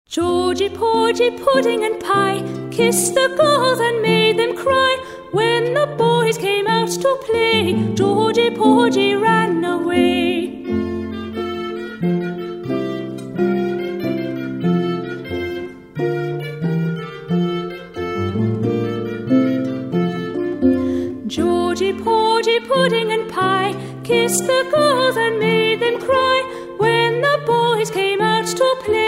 Georgie, Porgy, Pudding and Pie kissed the girls and made them cry. When the boys came out to play, Georgie, Porgy ran away. Georgie, Porgy, Pudding and Pie kissed the girls and made them cry. When the boys came out to play,